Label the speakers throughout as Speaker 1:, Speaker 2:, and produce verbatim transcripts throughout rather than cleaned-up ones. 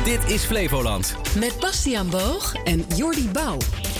Speaker 1: Dit is Flevoland.
Speaker 2: Met Bastiaan Boog en Jordi Bouw.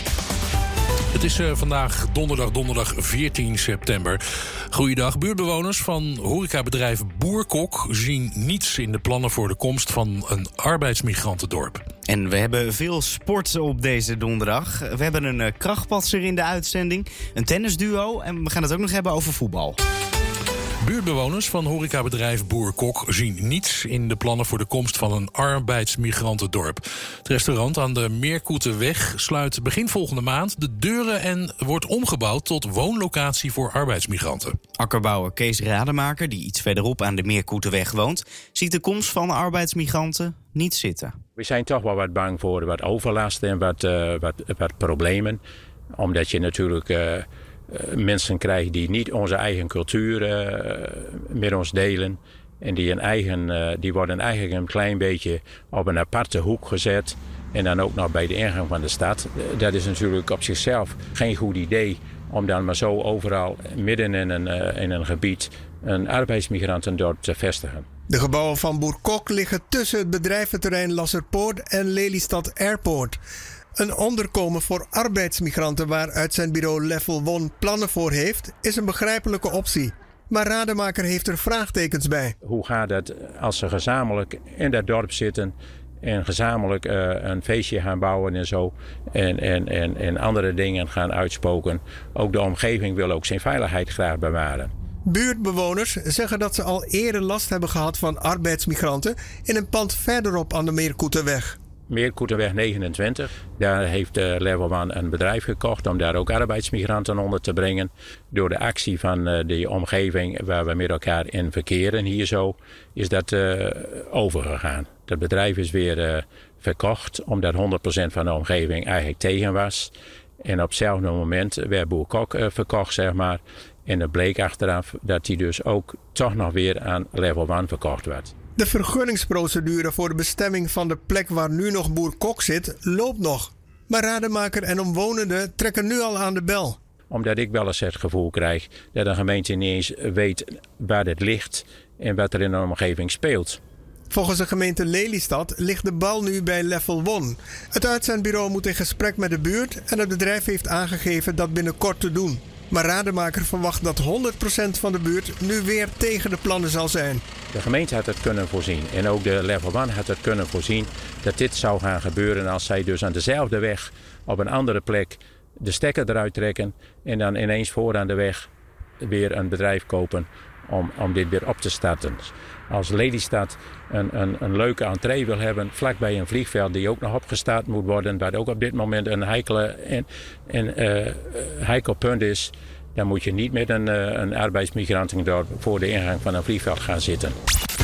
Speaker 3: Het is uh, vandaag donderdag, donderdag veertien september. Goeiedag. Buurtbewoners van horecabedrijf Boerkok zien niets in de plannen voor de komst van een arbeidsmigrantendorp.
Speaker 4: En we hebben veel sport op deze donderdag. We hebben een uh, krachtpatser in de uitzending, een tennisduo en we gaan het ook nog hebben over voetbal.
Speaker 3: Buurtbewoners van horecabedrijf Boerkok zien niets in de plannen voor de komst van een arbeidsmigrantendorp. Het restaurant aan de Meerkoetenweg sluit begin volgende maand de deuren en wordt omgebouwd tot woonlocatie voor arbeidsmigranten.
Speaker 4: Akkerbouwer Kees Rademaker, die iets verderop aan de Meerkoetenweg woont, ziet de komst van arbeidsmigranten niet zitten.
Speaker 5: We zijn toch wel wat bang voor wat overlast en wat, uh, wat, wat problemen. Omdat je natuurlijk uh, uh, mensen krijgt die niet onze eigen cultuur uh, met ons delen. En die, een eigen, uh, die worden eigenlijk een klein beetje op een aparte hoek gezet. En dan ook nog bij de ingang van de stad. Dat is natuurlijk op zichzelf geen goed idee om dan maar zo overal midden in een, uh, in een gebied een arbeidsmigrantendorp te vestigen.
Speaker 6: De gebouwen van Boerkok liggen tussen het bedrijventerrein Lasserpoort en Lelystad Airport. Een onderkomen voor arbeidsmigranten waaruit zijn bureau Level One plannen voor heeft, is een begrijpelijke optie. Maar Rademaker heeft er vraagtekens bij.
Speaker 5: Hoe gaat het als ze gezamenlijk in dat dorp zitten en gezamenlijk uh, een feestje gaan bouwen en zo. En, en, en, en andere dingen gaan uitspoken. Ook de omgeving wil ook zijn veiligheid graag bewaren.
Speaker 6: Buurtbewoners zeggen dat ze al eerder last hebben gehad van arbeidsmigranten in een pand verderop aan de Meerkoetenweg.
Speaker 5: Meerkoetenweg negenentwintig. Daar heeft uh, Level One een bedrijf gekocht om daar ook arbeidsmigranten onder te brengen. Door de actie van uh, de omgeving waar we met elkaar in verkeren hier zo, is dat uh, overgegaan. Dat bedrijf is weer uh, verkocht omdat honderd procent van de omgeving eigenlijk tegen was. En op hetzelfde moment werd Boerkok uh, verkocht, zeg maar. En het bleek achteraf dat die dus ook toch nog weer aan Level One verkocht werd.
Speaker 6: De vergunningsprocedure voor de bestemming van de plek waar nu nog Boerkok zit, loopt nog. Maar Rademaker en omwonenden trekken nu al aan de bel.
Speaker 5: Omdat ik wel eens het gevoel krijg dat de gemeente niet eens weet waar dit ligt en wat er in de omgeving speelt.
Speaker 6: Volgens de gemeente Lelystad ligt de bal nu bij Level One. Het uitzendbureau moet in gesprek met de buurt en het bedrijf heeft aangegeven dat binnenkort te doen. Maar Rademaker verwacht dat honderd procent van de buurt nu weer tegen de plannen zal zijn.
Speaker 5: De gemeente had het kunnen voorzien en ook de Level One had het kunnen voorzien dat dit zou gaan gebeuren als zij dus aan dezelfde weg op een andere plek de stekker eruit trekken en dan ineens vooraan de weg weer een bedrijf kopen om, om dit weer op te starten. Als Lelystad een, een, een leuke entree wil hebben vlakbij een vliegveld die ook nog opgestart moet worden, wat ook op dit moment een heikele en, en, uh, heikel punt is, dan moet je niet met een, uh, een arbeidsmigrantendorp voor de ingang van een vliegveld gaan zitten.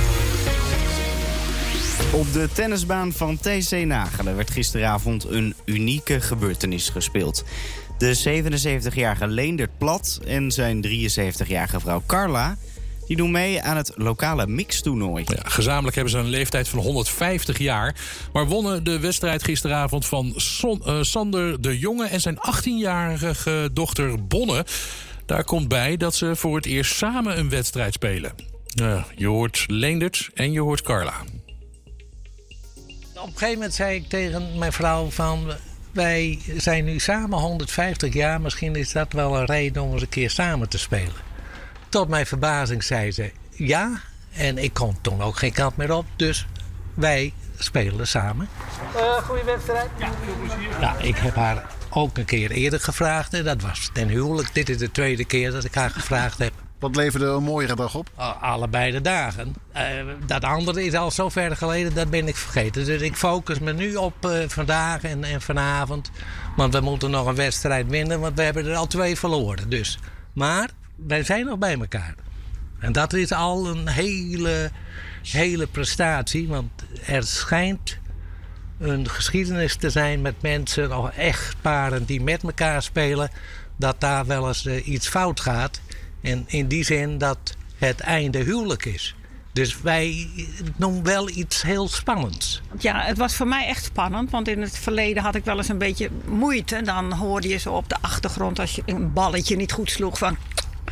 Speaker 4: Op de tennisbaan van T C Nagelen werd gisteravond een unieke gebeurtenis gespeeld. De zevenenzeventigjarige Leendert Plat en zijn drieënzeventigjarige vrouw Carla die doen mee aan het lokale mixtoernooi.
Speaker 3: Ja, gezamenlijk hebben ze een leeftijd van honderdvijftig jaar. Maar wonnen de wedstrijd gisteravond van Son, uh, Sander de Jonge en zijn achttienjarige dochter Bonne. Daar komt bij dat ze voor het eerst samen een wedstrijd spelen. Uh, je hoort Leendert en je hoort Carla.
Speaker 7: Op een gegeven moment zei ik tegen mijn vrouw van, wij zijn nu samen honderdvijftig jaar. Misschien is dat wel een reden om eens een keer samen te spelen. Tot mijn verbazing zei ze ja. En ik kon toen ook geen kant meer op. Dus wij spelen samen. Uh, goeie wedstrijd. Ja, veel plezier. Nou, ik heb haar ook een keer eerder gevraagd. En dat was ten huwelijk. Dit is de tweede keer dat ik haar gevraagd heb.
Speaker 8: Wat leverde een mooiere dag op?
Speaker 7: Uh, allebei de dagen. Uh, dat andere is al zo ver geleden, dat ben ik vergeten. Dus ik focus me nu op uh, vandaag en, en vanavond. Want we moeten nog een wedstrijd winnen, want we hebben er al twee verloren. Dus. Maar wij zijn nog bij elkaar. En dat is al een hele, hele prestatie. Want er schijnt een geschiedenis te zijn met mensen, of echtparen die met elkaar spelen, dat daar wel eens uh, iets fout gaat. En in die zin dat het einde huwelijk is. Dus wij noemen wel iets heel spannends.
Speaker 9: Ja, het was voor mij echt spannend. Want in het verleden had ik wel eens een beetje moeite. Dan hoorde je zo op de achtergrond als je een balletje niet goed sloeg van,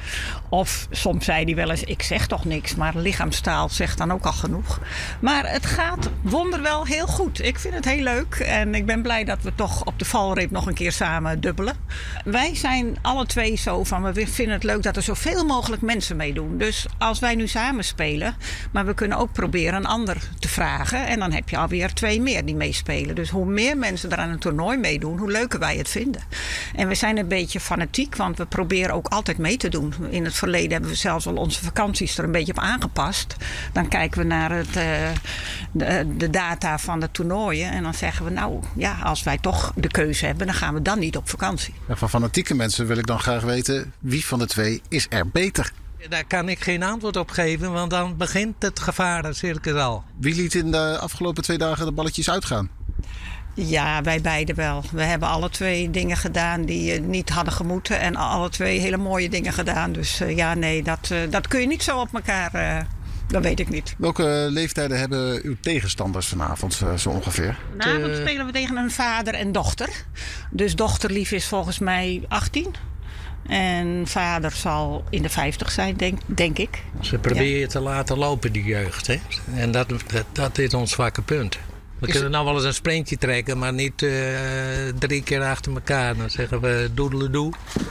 Speaker 9: Of soms zei hij wel eens, ik zeg toch niks. Maar lichaamstaal zegt dan ook al genoeg. Maar het gaat wonderwel heel goed. Ik vind het heel leuk. En ik ben blij dat we toch op de valreep nog een keer samen dubbelen. Wij zijn alle twee zo van, we vinden het leuk dat er zoveel mogelijk mensen meedoen. Dus als wij nu samen spelen, maar we kunnen ook proberen een ander te vragen. En dan heb je alweer twee meer die meespelen. Dus hoe meer mensen er aan een toernooi meedoen, hoe leuker wij het vinden. En we zijn een beetje fanatiek, want we proberen ook altijd mee te doen. In het verleden hebben we zelfs al onze vakanties er een beetje op aangepast. Dan kijken we naar het, uh, de, de data van de toernooien. En dan zeggen we, nou ja, als wij toch de keuze hebben, dan gaan we dan niet op vakantie.
Speaker 8: En van fanatieke mensen wil ik dan graag weten, wie van de twee is er beter?
Speaker 7: Daar kan ik geen antwoord op geven, want dan begint het gevarencircus al.
Speaker 8: Wie liet in de afgelopen twee dagen de balletjes uitgaan?
Speaker 9: Ja, wij beiden wel. We hebben alle twee dingen gedaan die uh, niet hadden gemoeten. En alle twee hele mooie dingen gedaan. Dus uh, ja, nee, dat, uh, dat kun je niet zo op elkaar... Uh, dat weet ik niet.
Speaker 8: Welke leeftijden hebben uw tegenstanders vanavond uh, zo ongeveer?
Speaker 9: Vanavond uh, spelen we tegen een vader en dochter. Dus dochterlief is volgens mij achttien. En vader zal in de vijftig zijn, denk, denk ik.
Speaker 7: Ze proberen je te laten lopen, die jeugd. Hè? En dat, dat, dat is ons zwakke punt. We is kunnen nou wel eens een sprintje trekken, maar niet uh, drie keer achter elkaar. Dan zeggen we doedeledoe.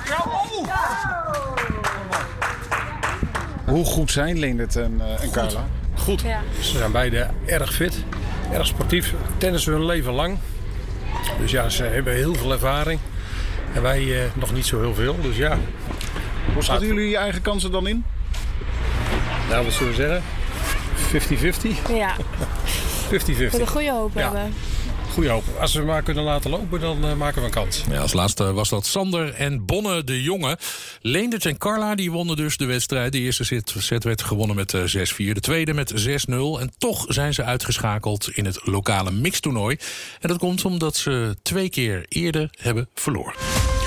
Speaker 8: Hoe goed zijn Leendert en, uh, en Carla?
Speaker 1: Goed. Ja. Ze zijn beide erg fit, erg sportief. Tennissen hun leven lang. Dus ja, ze hebben heel veel ervaring. En wij uh, nog niet zo heel veel, dus ja.
Speaker 8: Hoe schatten jullie je eigen kansen dan in?
Speaker 1: Nou, wat zullen we zeggen? vijftig vijftig?
Speaker 10: Ja.
Speaker 1: vijftig vijftig.
Speaker 10: Voor de goede hoop
Speaker 1: ja.
Speaker 10: hebben.
Speaker 1: Goeie hoop. Als we maar kunnen laten lopen, dan uh, maken we een kans.
Speaker 3: Ja, als laatste was dat Sander en Bonne de Jonge. Leendert en Carla die wonnen dus de wedstrijd. De eerste set, set werd gewonnen met uh, zes vier. De tweede met zes nul. En toch zijn ze uitgeschakeld in het lokale mixtoernooi. En dat komt omdat ze twee keer eerder hebben verloren.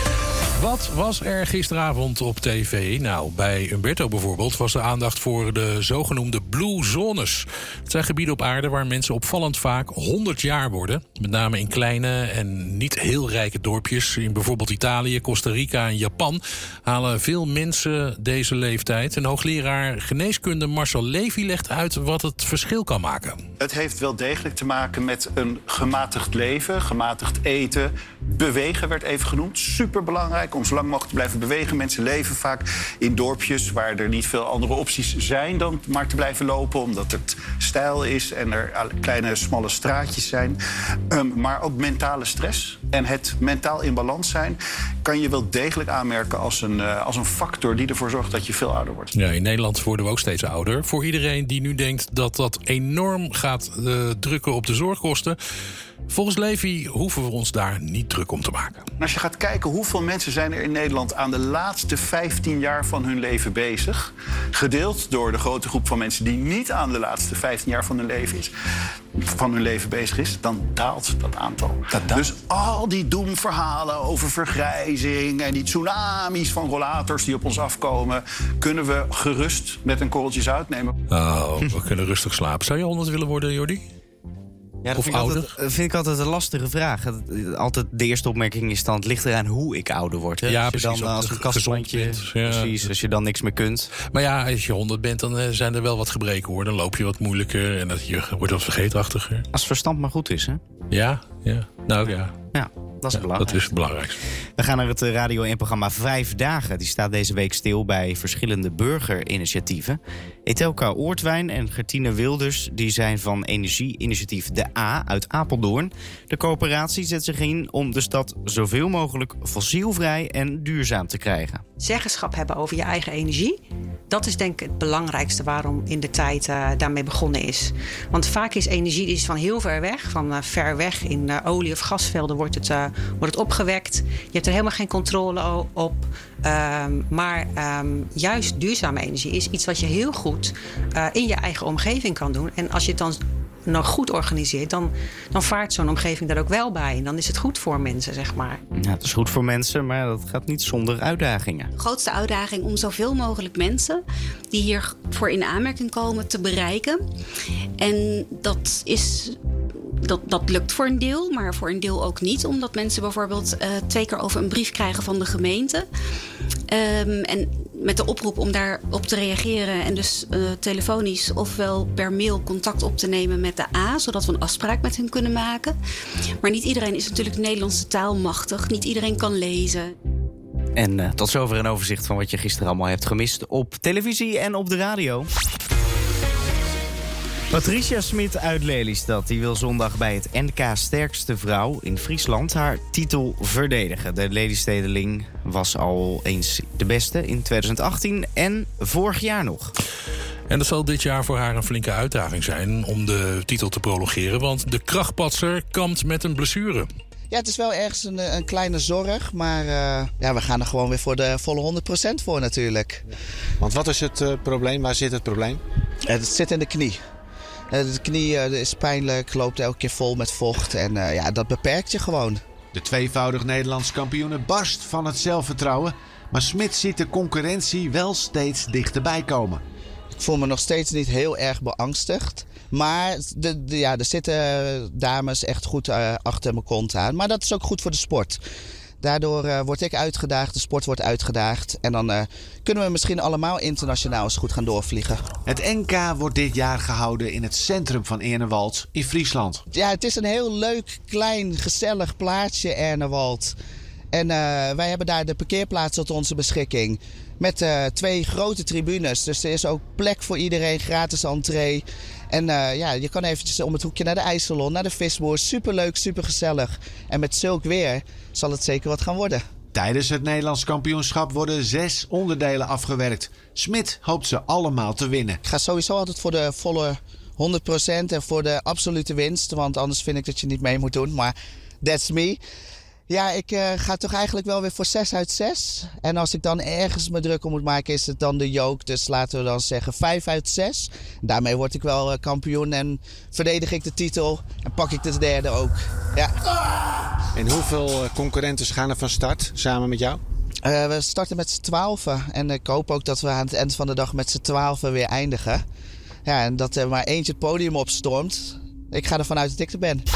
Speaker 3: Wat was er gisteravond op tv? Nou, bij Umberto bijvoorbeeld was de aandacht voor de zogenoemde Blue Zones. Het zijn gebieden op aarde waar mensen opvallend vaak honderd jaar worden. Met name in kleine en niet heel rijke dorpjes. In bijvoorbeeld Italië, Costa Rica en Japan halen veel mensen deze leeftijd. En hoogleraar geneeskunde Marcel Levy legt uit wat het verschil kan maken.
Speaker 11: Het heeft wel degelijk te maken met een gematigd leven, gematigd eten. Bewegen werd even genoemd, superbelangrijk. Om zo lang mogelijk te blijven bewegen. Mensen leven vaak in dorpjes waar er niet veel andere opties zijn dan maar te blijven lopen. Omdat het steil is en er kleine smalle straatjes zijn. Um, maar ook mentale stress en het mentaal in balans zijn kan je wel degelijk aanmerken als een, uh, als een factor die ervoor zorgt dat je veel ouder wordt.
Speaker 3: Ja, in Nederland worden we ook steeds ouder. Voor iedereen die nu denkt dat dat enorm gaat uh, drukken op de zorgkosten. Volgens Levy hoeven we ons daar niet druk om te maken.
Speaker 11: Als je gaat kijken hoeveel mensen zijn er in Nederland aan de laatste vijftien jaar van hun leven bezig, gedeeld door de grote groep van mensen die niet aan de laatste vijftien jaar van hun leven, is, van hun leven bezig is, dan daalt dat aantal. Dat daalt. Dus al die doemverhalen over vergrijzing en die tsunamis van rollators die op ons afkomen, kunnen we gerust met een korreltje zout nemen.
Speaker 3: Oh, we kunnen rustig slapen. Zou je honderd willen worden, Jordi?
Speaker 4: Ja, dat
Speaker 3: of
Speaker 4: vind ik,
Speaker 3: ouder?
Speaker 4: altijd, vind ik altijd een lastige vraag. Altijd de eerste opmerking is dan, het ligt eraan hoe ik ouder word. Hè?
Speaker 3: Ja,
Speaker 4: als je
Speaker 3: precies,
Speaker 4: dan als een kastplantje,
Speaker 3: ja.
Speaker 4: precies, als je dan niks meer kunt.
Speaker 3: Maar ja, als je honderd bent, dan zijn er wel wat gebreken, hoor. Dan loop je wat moeilijker en dat je wordt wat vergeetachtiger.
Speaker 4: Als verstand maar goed is, hè?
Speaker 3: Ja, ja. Nou ja.
Speaker 4: Ja, dat is
Speaker 3: ja,
Speaker 4: belangrijk.
Speaker 3: Dat is het belangrijkste.
Speaker 4: We gaan naar het Radio één-programma Vijf Dagen. Die staat deze week stil bij verschillende burgerinitiatieven. Etelka Oortwijn en Gertine Wilders die zijn van energieinitiatief De A uit Apeldoorn. De coöperatie zet zich in om de stad zoveel mogelijk fossielvrij en duurzaam te krijgen.
Speaker 12: Zeggenschap hebben over je eigen energie. Dat is denk ik het belangrijkste waarom in de tijd uh, daarmee begonnen is. Want vaak is energie is van heel ver weg. Van uh, ver weg in uh, olie- of gasvelden wordt het, uh, wordt het opgewekt. Je hebt er helemaal geen controle op. Um, maar um, juist duurzame energie is iets wat je heel goed uh, in je eigen omgeving kan doen. En als je het dan nog goed organiseert, dan, dan vaart zo'n omgeving daar ook wel bij. En dan is het goed voor mensen, zeg maar.
Speaker 4: Ja, het is goed voor mensen, maar dat gaat niet zonder uitdagingen.
Speaker 13: De grootste uitdaging om zoveel mogelijk mensen die hiervoor in aanmerking komen te bereiken. En dat is... Dat, dat lukt voor een deel, maar voor een deel ook niet. Omdat mensen bijvoorbeeld uh, twee keer over een brief krijgen van de gemeente. Um, en met de oproep om daarop te reageren. En dus uh, telefonisch ofwel per mail contact op te nemen met de A, zodat we een afspraak met hen kunnen maken. Maar niet iedereen is natuurlijk de Nederlandse taal machtig. Niet iedereen kan lezen.
Speaker 4: En uh, tot zover een overzicht van wat je gisteren allemaal hebt gemist op televisie en op de radio. Patricia Smit uit Lelystad die wil zondag bij het N K Sterkste Vrouw in Friesland haar titel verdedigen. De Lelystedeling was al eens de beste in twintig achttien en vorig jaar nog.
Speaker 3: En dat zal dit jaar voor haar een flinke uitdaging zijn om de titel te prolongeren, want de krachtpatser kampt met een blessure.
Speaker 10: Ja, het is wel ergens een, een kleine zorg, maar uh, ja, we gaan er gewoon weer voor de volle honderd procent voor natuurlijk.
Speaker 14: Want wat is het uh, probleem? Waar zit het probleem?
Speaker 10: Het zit in de knie. De knie uh, is pijnlijk, loopt elke keer vol met vocht en uh, ja, dat beperkt je gewoon.
Speaker 14: De tweevoudig Nederlands kampioene barst van het zelfvertrouwen, maar Smit ziet de concurrentie wel steeds dichterbij komen.
Speaker 10: Ik voel me nog steeds niet heel erg beangstigd. Maar de, de, ja, er zitten dames echt goed uh, achter mijn kont aan. Maar dat is ook goed voor de sport. Daardoor uh, word ik uitgedaagd, de sport wordt uitgedaagd. En dan uh, kunnen we misschien allemaal internationaal eens goed gaan doorvliegen.
Speaker 14: Het N K wordt dit jaar gehouden in het centrum van Ernewald in Friesland.
Speaker 10: Ja, het is een heel leuk, klein, gezellig plaatsje, Ernewald. En uh, wij hebben daar de parkeerplaats tot onze beschikking. Met uh, twee grote tribunes. Dus er is ook plek voor iedereen, gratis entree. En uh, ja, je kan eventjes om het hoekje naar de IJsselon, naar de visboer. Superleuk, supergezellig. En met zulk weer zal het zeker wat gaan worden.
Speaker 14: Tijdens het Nederlands kampioenschap worden zes onderdelen afgewerkt. Smit hoopt ze allemaal te winnen.
Speaker 10: Ik ga sowieso altijd voor de volle honderd procent en voor de absolute winst. Want anders vind ik dat je niet mee moet doen. Maar that's me. Ja, ik uh, ga toch eigenlijk wel weer voor zes uit zes. En als ik dan ergens me druk om moet maken, is het dan de joke. Dus laten we dan zeggen vijf uit zes. Daarmee word ik wel uh, kampioen en verdedig ik de titel. En pak ik de derde ook. Ja.
Speaker 14: En hoeveel concurrenten gaan er van start samen met jou?
Speaker 10: Uh, we starten met z'n twaalfen. En ik hoop ook dat we aan het eind van de dag met z'n twaalfen weer eindigen. Ja, en dat er maar eentje het podium opstormt. Ik ga ervan uit dat ik er ben.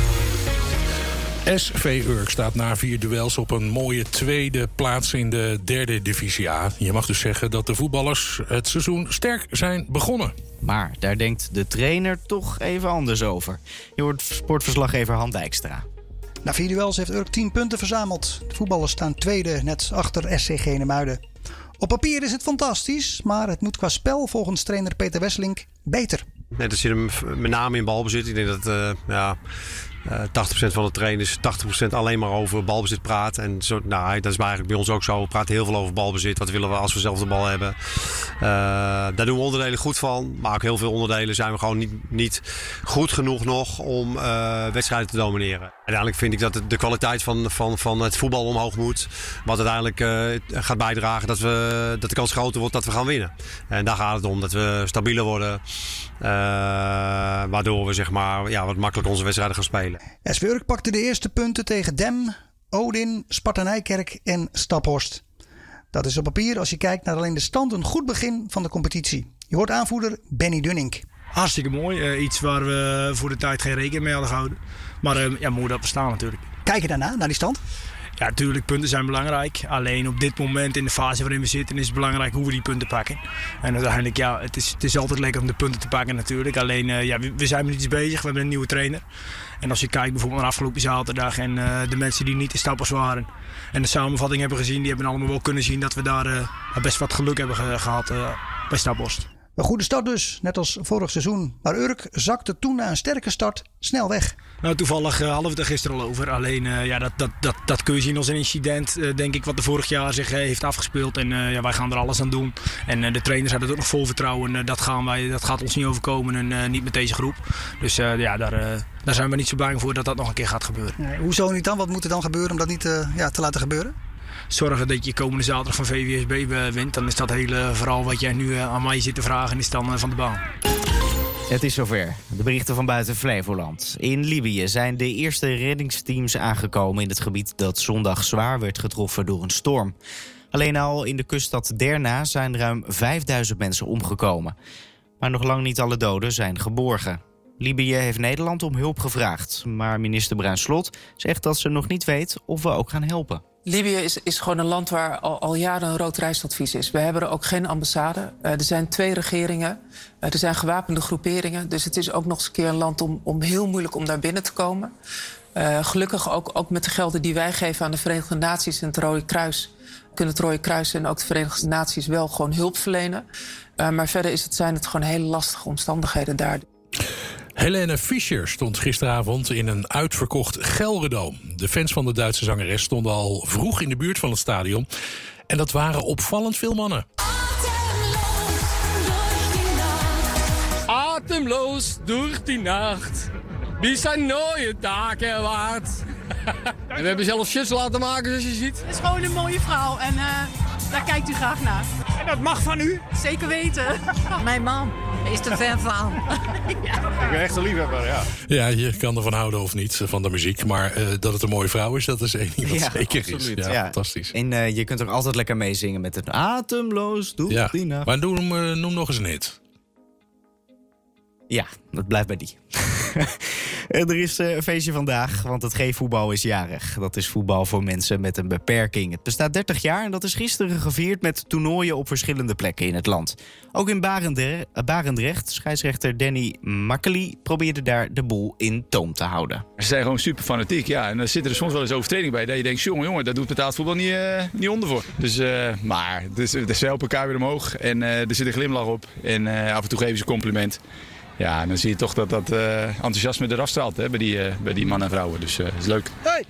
Speaker 3: S V Urk staat na vier duels op een mooie tweede plaats in de derde divisie A. Je mag dus zeggen dat de voetballers het seizoen sterk zijn begonnen.
Speaker 4: Maar daar denkt de trainer toch even anders over. Je hoort sportverslaggever Han Dijkstra.
Speaker 15: Na vier duels heeft Urk tien punten verzameld. De voetballers staan tweede, net achter S C Genemuiden. Op papier is het fantastisch, maar het moet qua spel volgens trainer Peter Wesselink beter.
Speaker 16: Nee, dat zit hem met name in balbezit. Ik denk dat uh, ja, uh, tachtig procent van de trainers tachtig procent alleen maar over balbezit praat. En zo, nou, dat is eigenlijk bij ons ook zo. We praten heel veel over balbezit. Wat willen we als we zelf de bal hebben? Uh, daar doen we onderdelen goed van. Maar ook heel veel onderdelen zijn we gewoon niet, niet goed genoeg nog om uh, wedstrijden te domineren. Uiteindelijk vind ik dat de kwaliteit van, van, van het voetbal omhoog moet. Wat uiteindelijk uh, gaat bijdragen dat, we, dat de kans groter wordt dat we gaan winnen. En daar gaat het om. Dat we stabieler worden. Uh, waardoor we zeg maar, ja, wat makkelijker onze wedstrijden gaan spelen.
Speaker 15: S V Urk pakte de eerste punten tegen Dem, Odin, Sparta Nijkerk en Staphorst. Dat is op papier, als je kijkt naar alleen de stand, een goed begin van de competitie. Je hoort aanvoerder Benny Dunning.
Speaker 17: Hartstikke mooi. Uh, iets waar we voor de tijd geen rekening mee hadden gehouden. Maar uh, ja, mooi dat we staan natuurlijk.
Speaker 15: Kijk je daarna, naar die stand?
Speaker 17: Ja, natuurlijk, punten zijn belangrijk. Alleen op dit moment in de fase waarin we zitten is het belangrijk hoe we die punten pakken. En uiteindelijk, ja, het is, het is altijd lekker om de punten te pakken natuurlijk. Alleen, uh, ja, we, we zijn met iets bezig. We hebben een nieuwe trainer. En als je kijkt bijvoorbeeld naar afgelopen zaterdag en uh, de mensen die niet in Staphorst waren en de samenvatting hebben gezien, die hebben allemaal wel kunnen zien dat we daar uh, best wat geluk hebben ge- gehad uh, bij Staphorst.
Speaker 15: Een goede start dus, net als vorig seizoen. Maar Urk zakte toen na een sterke start snel weg.
Speaker 17: Nou, toevallig uh, hadden we het er gisteren al over. Alleen, uh, ja, dat, dat, dat, dat kun je zien als een incident, uh, denk ik, wat er vorig jaar zich uh, heeft afgespeeld. En uh, ja, wij gaan er alles aan doen. En uh, de trainers hadden er ook nog vol vertrouwen. Uh, dat, gaan wij, dat gaat ons niet overkomen en uh, niet met deze groep. Dus uh, ja, daar, uh, daar zijn we niet zo bang voor dat dat nog een keer gaat gebeuren.
Speaker 15: Nee, hoezo niet dan? Wat moet er dan gebeuren om dat niet uh, ja, te laten gebeuren?
Speaker 17: Zorgen dat je komende zaterdag van V W S B wint. Dan is dat hele verhaal wat jij nu aan mij zit te vragen, is dan van de baan.
Speaker 4: Het is zover. De berichten van buiten Flevoland. In Libië zijn de eerste reddingsteams aangekomen in het gebied dat zondag zwaar werd getroffen door een storm. Alleen al in de kuststad Derna zijn ruim vijfduizend mensen omgekomen. Maar nog lang niet alle doden zijn geborgen. Libië heeft Nederland om hulp gevraagd. Maar minister Bruins Slot zegt dat ze nog niet weet of we ook gaan helpen.
Speaker 18: Libië is, is gewoon een land waar al, al jaren een rood reisadvies is. We hebben er ook geen ambassade. Uh, er zijn twee regeringen. Uh, er zijn gewapende groeperingen. Dus het is ook nog eens een keer een land om, om heel moeilijk om daar binnen te komen. Uh, gelukkig ook, ook met de gelden die wij geven aan de Verenigde Naties en het Rode Kruis... kunnen het Rode Kruis en ook de Verenigde Naties wel gewoon hulp verlenen. Uh, maar verder is het, zijn het gewoon hele lastige omstandigheden daar.
Speaker 3: Helene Fischer stond gisteravond in een uitverkocht Gelredome. De fans van de Duitse zangeres stonden al vroeg in de buurt van het stadion. En dat waren opvallend veel mannen.
Speaker 19: Atemloos door die nacht, wie zijn nieuwe dag erwaart. En we hebben zelfs shirts laten maken, zoals je ziet.
Speaker 20: Het is gewoon een mooie vrouw en uh, daar kijkt u graag naar.
Speaker 19: En dat mag van u?
Speaker 20: Zeker weten.
Speaker 21: Mijn man is er fan van.
Speaker 19: Ik ben echt een liefhebber, ja.
Speaker 3: Ja, je kan ervan houden of niet, van de muziek. Maar uh, dat het een mooie vrouw is, dat is één ding wat
Speaker 4: ja,
Speaker 3: zeker
Speaker 4: absoluut.
Speaker 3: is. Ja,
Speaker 4: ja,
Speaker 3: fantastisch.
Speaker 4: En uh, je kunt er altijd lekker mee zingen met een atemloos door
Speaker 3: ja.
Speaker 4: die nacht.
Speaker 3: Maar noem, uh, noem nog eens een hit.
Speaker 4: Ja, dat blijft bij die. Er is een feestje vandaag, want het G-voetbal is jarig. Dat is voetbal voor mensen met een beperking. Het bestaat dertig jaar en dat is gisteren gevierd met toernooien op verschillende plekken in het land. Ook in Barendrecht, Barendrecht scheidsrechter Danny Makkely probeerde daar de boel in toom te houden.
Speaker 22: Ze zijn gewoon super fanatiek, ja. En dan zitten er soms wel eens overtreding bij. Dat je denkt, jongen, jongen, daar doet betaald voetbal niet, uh, niet onder voor. Dus, uh, maar dus, dus ze helpen elkaar weer omhoog. En uh, er zit een glimlach op. En uh, af en toe geven ze een compliment. Ja, en dan zie je toch dat dat uh, enthousiasme eraf straalt hè, bij, die, uh, bij die mannen en vrouwen. Dus dat uh, is leuk. Hey!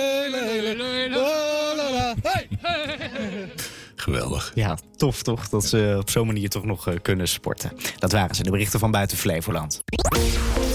Speaker 3: Geweldig.
Speaker 4: Ja, tof toch? Dat ze op zo'n manier toch nog uh, kunnen sporten. Dat waren ze, de berichten van buiten Flevoland.